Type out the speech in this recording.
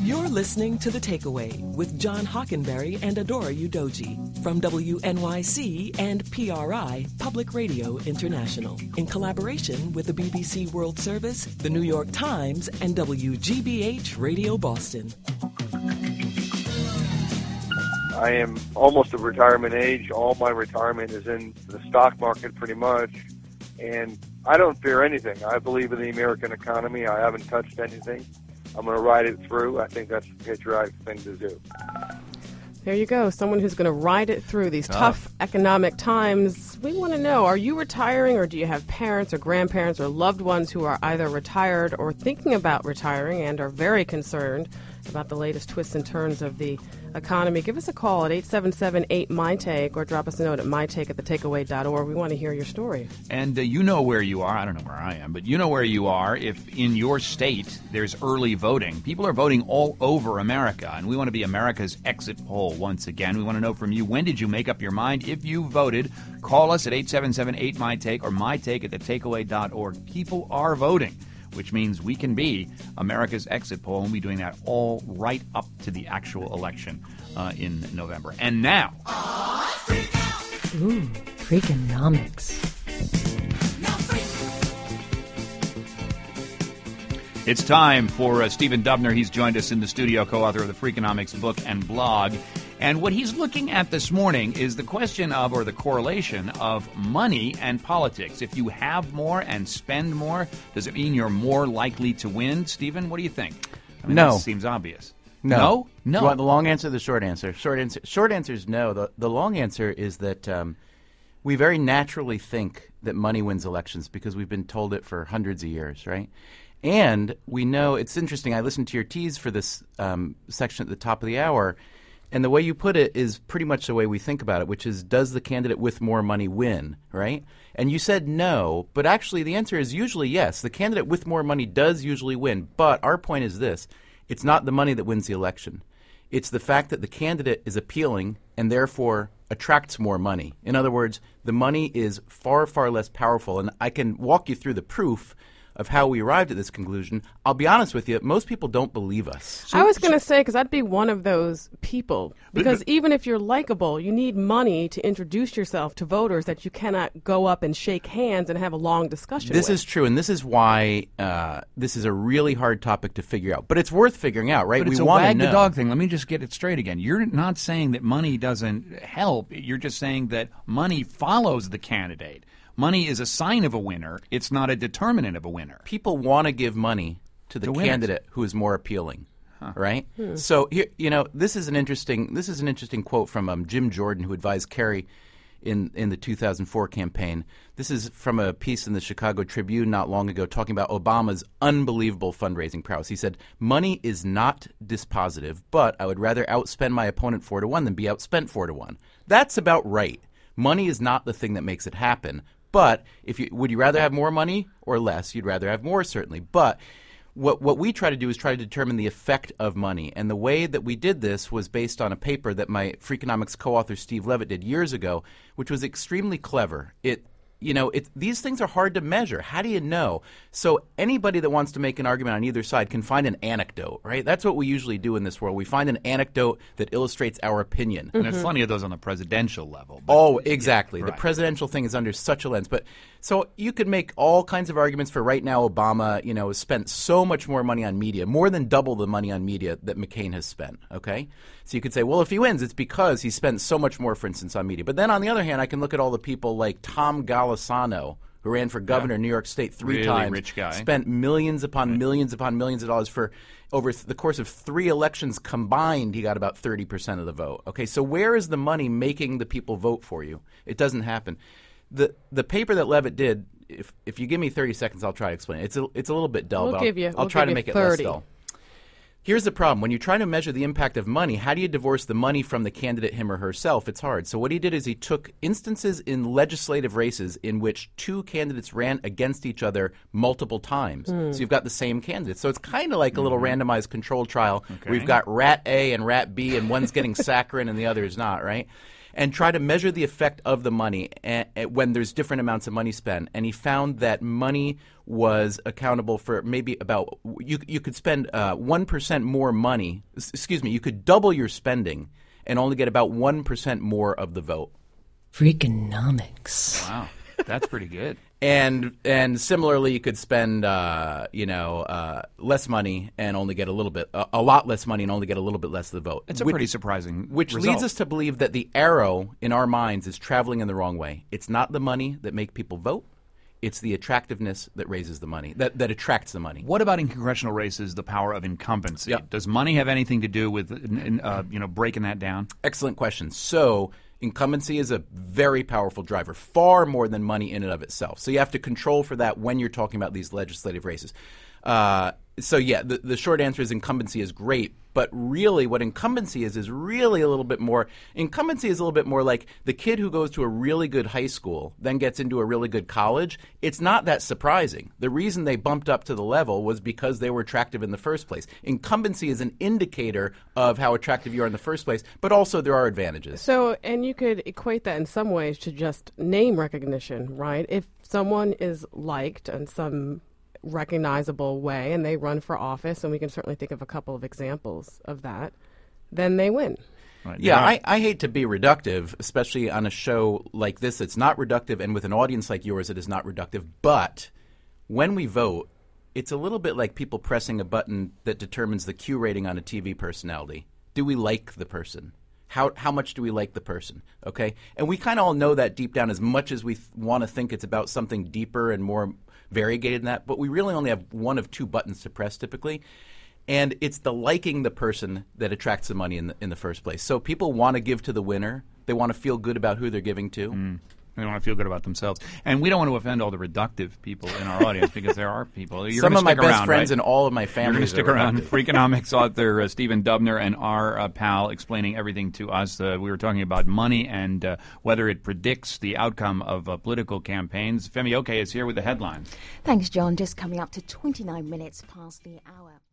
You're listening to The Takeaway with John Hockenberry and Adora Udoji from WNYC and PRI, Public Radio International, in collaboration with the BBC World Service, the New York Times, and WGBH Radio Boston. I am almost of retirement age. All my retirement is in the stock market pretty much, and I don't fear anything. I believe in the American economy. I haven't touched anything. I'm going to ride it through. I think that's the patriotic thing to do. There you go. Someone who's going to ride it through these tough economic times. We want to know, are you retiring, or do you have parents or grandparents or loved ones who are either retired or thinking about retiring and are very concerned about the latest twists and turns of the economy? Give us a call at 877-8-MY-TAKE or drop us a note at mytake@thetakeaway.org. We want to hear your story. And you know where you are. I don't know where I am, but you know where you are if in your state there's early voting. People are voting all over America, and we want to be America's exit poll once again. We want to know from you, when did you make up your mind? If you voted, call us at 877-8-MY-TAKE or mytake@thetakeaway.org. People are voting, which means we can be America's exit poll, and we'll be doing that all right up to the actual election in November. And now... Ooh, Freakonomics. It's time for Stephen Dubner. He's joined us in the studio, co-author of the Freakonomics book and blog. And what he's looking at this morning is the question of, or the correlation of, money and politics. If you have more and spend more, does it mean you're more likely to win? Stephen, what do you think? I mean, No. That seems obvious. No? No? You want the long answer or the short answer? Short answer is no. The long answer is that we very naturally think that money wins elections because we've been told it for hundreds of years, right? And we know, it's interesting, I listened to your tease for this section at the top of the hour, and the way you put it is pretty much the way we think about it, which is, does the candidate with more money win, right? And you said no, but actually the answer is usually yes. The candidate with more money does usually win, but our point is this. It's not the money that wins the election. It's the fact that the candidate is appealing and therefore attracts more money. In other words, the money is far, far less powerful, and I can walk you through the proof of how we arrived at this conclusion. I'll be honest with you, most people don't believe us. I was going to say, because I'd be one of those people. Because even if you're likable, you need money to introduce yourself to voters that you cannot go up and shake hands and have a long discussion This with. is true, and this is why this is a really hard topic to figure out. But it's worth figuring out, right? But it's we a want to wag know. the dog thing. Let me just get it straight again. You're not saying that money doesn't help. You're just saying that money follows the candidate. Money is a sign of a winner. It's not a determinant of a winner. People want to give money to the candidate who is more appealing, right? So here, this is an interesting quote from Jim Jordan, who advised Kerry in the 2004 campaign. This is from a piece in the Chicago Tribune not long ago talking about Obama's unbelievable fundraising prowess. He said, "Money is not dispositive, but I would rather outspend my opponent 4-1 than be outspent 4-1." That's about right. Money is not the thing that makes it happen. But would you rather have more money or less? You'd rather have more, certainly. But what we try to do is try to determine the effect of money. And the way that we did this was based on a paper that my Freakonomics co-author Steve Levitt did years ago, which was extremely clever. These things are hard to measure. How do you know? So anybody that wants to make an argument on either side can find an anecdote, right? That's what we usually do in this world. We find an anecdote that illustrates our opinion. And there's plenty of those on the presidential level. Oh, exactly. Right. The presidential thing is under such a lens. But so you could make all kinds of arguments for right now Obama, has spent so much more money on media, more than double the money on media that McCain has spent, okay? So you could say, well, if he wins, it's because he spent so much more, for instance, on media. But then on the other hand, I can look at all the people like Tom Golisano, who ran for governor of New York State three times, rich guy. spent millions upon millions upon millions of dollars for over the course of 3 elections combined. He got about 30% of the vote. Okay, so where is the money making the people vote for you? It doesn't happen. The paper that Levitt did, if you give me 30 seconds, I'll try to explain it. It's a little bit dull, but I'll try to make it less dull. Here's the problem. When you're trying to measure the impact of money, how do you divorce the money from the candidate, him or herself? It's hard. So what he did is he took instances in legislative races in which 2 candidates ran against each other multiple times. So you've got the same candidate. So it's kind of like a little randomized control trial. Okay. We've got rat A and rat B, and one's getting saccharin and the other is not, right? and try to measure the effect of the money when there's different amounts of money spent. And he found that money was accountable for maybe about you could spend 1% more money. Excuse me, you could double your spending and only get about 1% more of the vote. Freakonomics. Wow, that's pretty good. And similarly, you could spend less money and only get a lot less money and only get a little bit less of the vote. It's a pretty surprising Which result. leads us to believe that the arrow in our minds is traveling in the wrong way. It's not the money that make people vote. It's the attractiveness that raises the money, that attracts the money. What about in congressional races, the power of incumbency? Yep. Does money have anything to do with breaking that down? Excellent question. So incumbency is a very powerful driver, far more than money in and of itself. So you have to control for that when you're talking about these legislative races. The short answer is incumbency is great, but really what incumbency is really a little bit more. Incumbency is a little bit more like the kid who goes to a really good high school, then gets into a really good college. It's not that surprising. The reason they bumped up to the level was because they were attractive in the first place. Incumbency is an indicator of how attractive you are in the first place, but also there are advantages. So, and you could equate that in some ways to just name recognition, right? If someone is liked in some recognizable way and they run for office, and we can certainly think of a couple of examples of that, then they win. Right. Yeah, I hate to be reductive, especially on a show like this. It's not reductive, and with an audience like yours, it is not reductive. But when we vote, it's a little bit like people pressing a button that determines the Q rating on a TV personality. Do we like the person? How much do we like the person? Okay? And we kind of all know that deep down, as much as we want to think it's about something deeper and more variegated than that, but we really only have one of two buttons to press typically. And it's the liking the person that attracts the money in the first place. So people want to give to the winner. They want to feel good about who they're giving to. They want to feel good about themselves. And we don't want to offend all the reductive people in our audience because there are people. Some of my best friends right? and all of my family. You're going to stick around. Freakonomics author Stephen Dubner and our pal explaining everything to us. We were talking about money and whether it predicts the outcome of political campaigns. Femi Oke is here with the headlines. Thanks, John. Just coming up to 29 minutes past the hour.